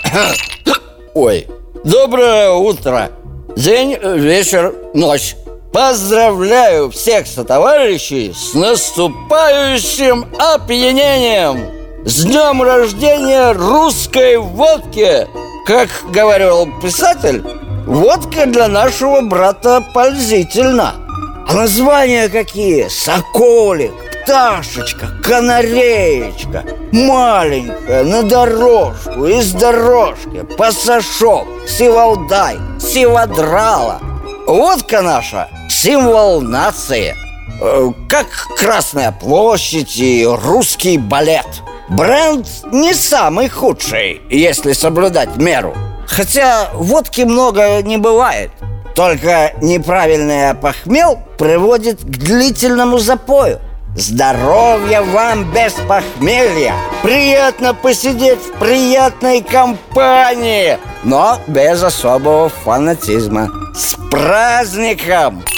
Ой, доброе утро. День, вечер, ночь. Поздравляю всех сотоварищей с наступающим опьянением! С днем рождения русской водки! Как говорил писатель, водка для нашего брата пользительна. А названия какие? Соколик, пташечка, канареечка, маленькая, на дорожку, из дорожки, пасашок, сивалдай, сивадрала. Водка наша – символ нации. Как Красная площадь и русский балет. Бренд не самый худший, если соблюдать меру. Хотя водки много не бывает. Только неправильный опохмел приводит к длительному запою. Здоровья вам без похмелья! Приятно посидеть в приятной компании, но без особого фанатизма. С праздником!